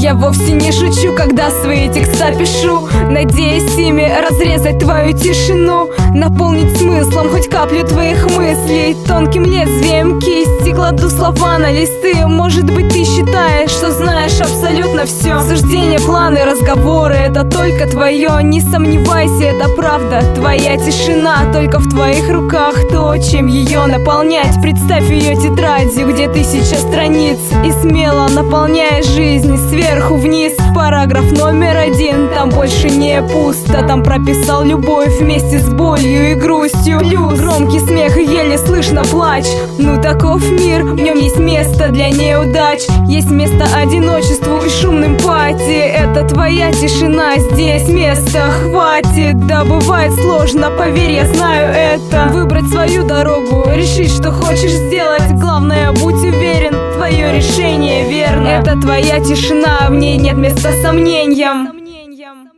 Я вовсе не шучу, когда свои текста пишу, надеясь ими разрезать твою тишину, наполнить смыслом хоть каплю твоих мыслей. Тонким лезвием кисти кладу слова на листы. Может быть, ты считаешь, что знаешь абсолютно все. Суждения, планы, разговоры — это только твое. Не сомневайся, это правда. Твоя тишина только в твоих руках. То, чем ее наполнять. Представь ее тетрадью, где тысяча страниц, и смело наполняй жизнь сверху вниз. Параграф номер 1, там больше не пусто. Там прописал любовь вместе с болью и грустью. Плюс громкий смех и еле слышно плач. Ну таков мир, в нем есть место для неудач. Есть место одиночеству и шумным пати. Это твоя тишина, здесь места хватит. Да бывает сложно, поверь, я знаю это. Выбрать свою дорогу, решить, что хочешь сделать. Главное, будь уверен, твое решение верно. Это твоя тишина, в ней нет места сомнениям.